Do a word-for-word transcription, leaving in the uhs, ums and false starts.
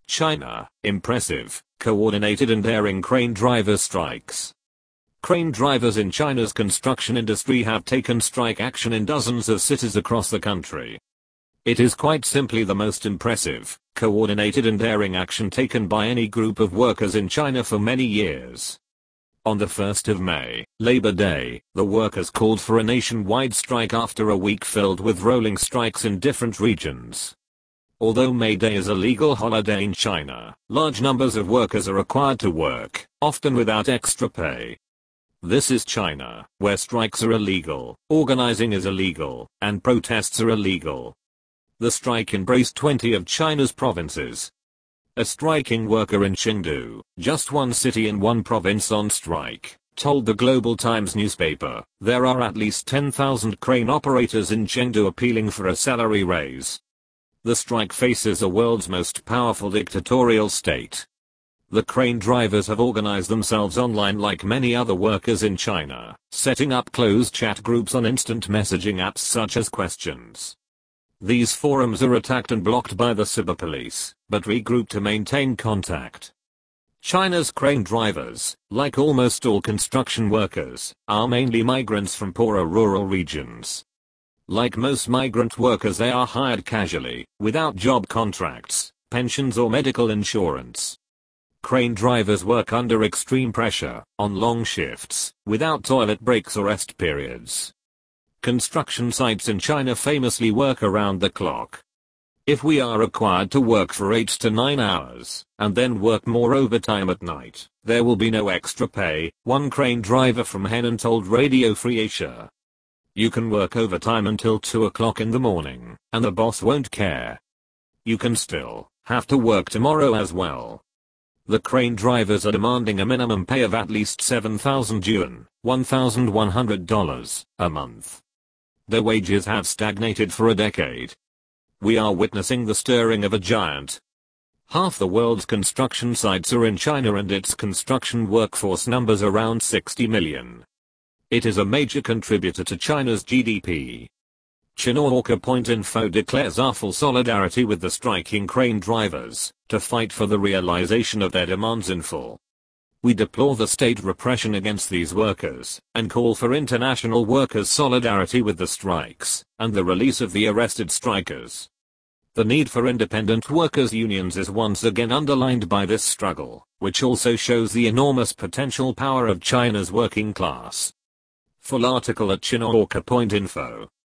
China, impressive, coordinated and daring crane driver strikes. Crane drivers in China's construction industry have taken strike action in dozens of cities across the country. It is quite simply the most impressive, coordinated and daring action taken by any group of workers in China for many years. On the first of May, Labor Day, the workers called for a nationwide strike after a week filled with rolling strikes in different regions. Although May Day is a legal holiday in China, large numbers of workers are required to work, often without extra pay. This is China, where strikes are illegal, organizing is illegal, and protests are illegal. The strike embraced twenty of China's provinces. A striking worker in Chengdu, just one city in one province on strike, told the Global Times newspaper, there are at least ten thousand crane operators in Chengdu appealing for a salary raise. The strike faces the world's most powerful dictatorial state. The crane drivers have organized themselves online like many other workers in China, setting up closed chat groups on instant messaging apps such as Questions. These forums are attacked and blocked by the cyber police, but regroup to maintain contact. China's crane drivers, like almost all construction workers, are mainly migrants from poorer rural regions. Like most migrant workers, they are hired casually, without job contracts, pensions or medical insurance. Crane drivers work under extreme pressure, on long shifts, without toilet breaks or rest periods. Construction sites in China famously work around the clock. If we are required to work for eight to nine hours, and then work more overtime at night, there will be no extra pay, one crane driver from Henan told Radio Free Asia. You can work overtime until two o'clock in the morning, and the boss won't care. You can still have to work tomorrow as well. The crane drivers are demanding a minimum pay of at least seven thousand yuan, one thousand one hundred dollars, a month. Their wages have stagnated for a decade. We are witnessing the stirring of a giant. Half the world's construction sites are in China and its construction workforce numbers around sixty million. It is a major contributor to China's G D P. Chinooka Point Info declares our full solidarity with the striking crane drivers, to fight for the realization of their demands in full. We deplore the state repression against these workers, and call for international workers' solidarity with the strikes, and the release of the arrested strikers. The need for independent workers' unions is once again underlined by this struggle, which also shows the enormous potential power of China's working class. Full article at Chinooka Point Info.